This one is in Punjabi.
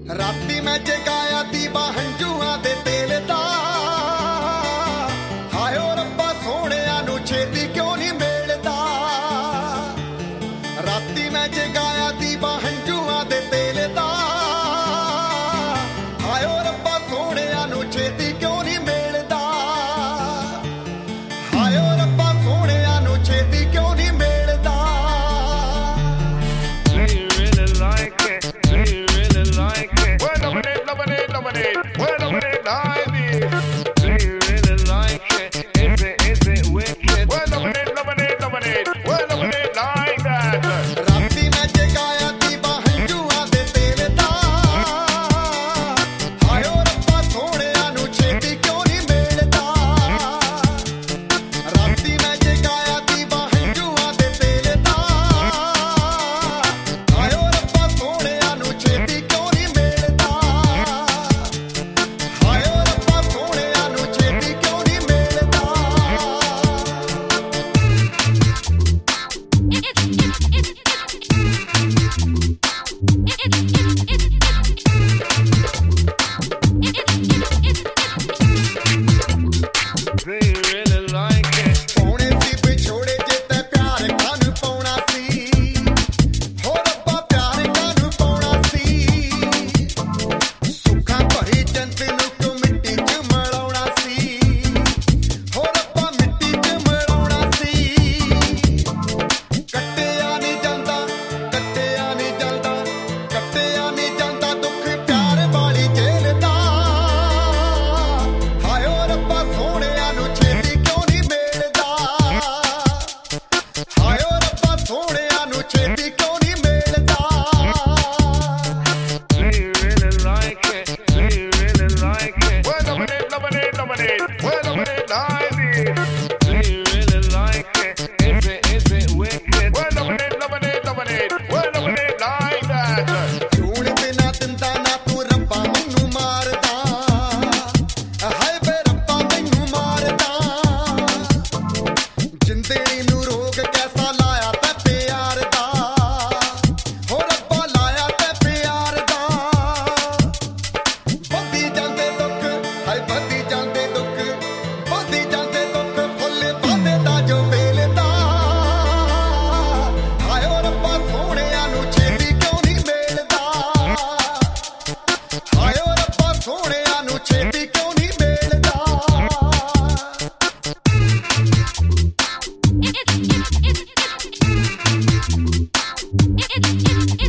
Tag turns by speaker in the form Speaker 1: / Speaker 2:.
Speaker 1: ਰਾਤੀ ਮੈਂ ਜਗਾਇਆ ਦੀਵਾ ਹੰਝੂਆਂ ਦੇ ਤੇਲ ਦਾ, ਹਾਏ ਓ ਰੱਬਾ ਸੋਹਣਿਆਂ ਨੂੰ ਛੇਤੀ ਕਿਉਂ ਨਹੀਂ ਮਿਲਦਾ। ਰਾਤੀ ਮੈਂ ਜਗਾਇਆ ਦੀਵਾ ਹੰਝੂਆਂ ਦੇ ਤੇਲ ਦਾ, ਹਾਏ ਓ ਰੱਬਾ ਸੋਹਣਿਆਂ ਨੂੰ ਛੇਤੀ ਕਿਉਂ ਨਹੀਂ ਮਿਲਦਾ। ਹਾਏ ਓ ਰੱਬਾ ਸੋਹਣਿਆਂ ਨੂੰ ਛੇਤੀ ਕਿਉਂ ਨਹੀਂ ਮਿਲਦਾ।
Speaker 2: Well, nominate, like this. Do you really like it? Is it wicked? Well, nominate, well, nominate like that.
Speaker 1: ਰਾਤੀ ਮੈਂ ਜਗਾਇਆ ਦੀਵਾ ਹੰਝੂਆਂ ਦੇ ਤੇਲ ਦਾ, ਹਾਏ ਓ ਰੱਬਾ ਸੋਹਣਿਆਂ ਨੂੰ ਛੇਤੀ ਕਿਉਂ ਨਹੀਂ ਮਿਲਦਾ। ਰਾਤੀ ਮੈਂ ਜਗਾਇਆ ਦੀਵਾ ਹੰਝੂਆਂ ਦੇ ਤੇਲ ਦਾ, ਹਾਏ ਓ ਰੱਬਾ ਸੋਹਣਿਆਂ ਨੂੰ ਛੇਤੀ ਕਿਉਂ ਨਹੀਂ ਮਿਲਦਾ। ਹਾਏ ਓ ਰੱਬਾ ਸੋਹਣਿਆਂ ਨੂੰ ਛੇਤੀ ਕਿਉਂ ਨਹੀਂ ਮਿਲਦਾ।
Speaker 2: Do you really like it?
Speaker 1: ਪਾਉਣੇ ਸੀ ਵਿਛੋੜੇ ਜੇ ਤੈਂ ਪਿਆਰ ਕਾਹਨੂੰ ਪਾਉਣਾ ਸੀ, ਹੋ ਰੱਬਾ ਪਿਆਰ ਕਾਹਨੂੰ ਪਾਉਣਾ ਸੀ। ਸੁੱਖਾਂ ਭਰੀ ਜੰਤ ਨੂੰ ਤੂੰ ਮਿੱਟੀ 'ਚ ਮਿਲਾਉਣਾ ਸੀ, ਹੋ ਰੱਬਾ ਮਿੱਟੀ 'ਚ ਮਿਲਾਉਣਾ ਸੀ। ਕੱਟਿਆ ਨਹੀਂ ਜਾਂਦਾ, ਕੱਟਿਆ ਨਹੀਂ ਜਾਂਦਾ, ਕੱਟਿਆ ਨਹੀਂ ਜਾਂਦਾ ਦੁੱਖ ਪਿਆਰ ਵਾਲੀ ਜੇਲ੍ਹ ਦਾ। ਹਾਏ ਓ ਰੱਬਾ ਸੋਹਣਿਆਂ ਨੂੰ ਛੇਤੀ ਕਿਉਂ ਨਹੀਂ ਮਿਲਦਾ। ਹਾਏ ਓ ਰੱਬਾ ਸੋਹਣਿਆਂ ਨੂੰ ਛੇਤੀ ਕਿਉਂ ਨਹੀਂ ਮਿਲਦਾ।
Speaker 2: Do you really like it? Do you really like it? Well, nominate. Well, nominate like this. Do you really like it? Is it wicked? Well, nominate. Well, nominate like that.
Speaker 1: ਜੂਣ ਬਿਨਾਂ ਦਿੰਦਾ ਨਾ ਤੂੰ ਰੱਬਾ ਮੈਨੂੰ ਮਾਰਦਾ, ਹਾਏ ਵੇ ਰੱਬਾ ਮੈਨੂੰ ਮਾਰਦਾ। ਜ਼ਿੰਦਗੀ ਨੂੰ ਰੋਗ ਕੈਸਾ ਲਾਇਆ ਤੈਂ ਪਿਆਰ ਦਾ, ਹੋ ਰੱਬਾ ਲਾਇਆ ਤੈਂ ਪਿਆਰ ਦਾ। ਵੱਧੀ ਜਾਂਦੇ ਦੁੱਖ, ਹਾਏ ਵੱਧੀ ਜਾਂਦੇ ਦੁੱਖ, ਵੱਧੀ ਜਾਂਦੇ ਦੁੱਖ ਫੁੱਲ ਵੱਧਦਾ ਜੋ ਵੇਲ ਦਾ। ਹਾਏ ਓ ਰੱਬਾ ਸੋਹਣਿਆਂ ਨੂੰ ਛੇਤੀ ਕਿਉਂ ਨਹੀਂ ਮਿਲਦਾ। ਹਾਏ ਓ ਰੱਬਾ ਸੋਹਣਿਆਂ ਨੂੰ ਛੇਤੀ ਕਿਉਂ ਨਹੀਂ ਮਿਲਦਾ।
Speaker 3: It's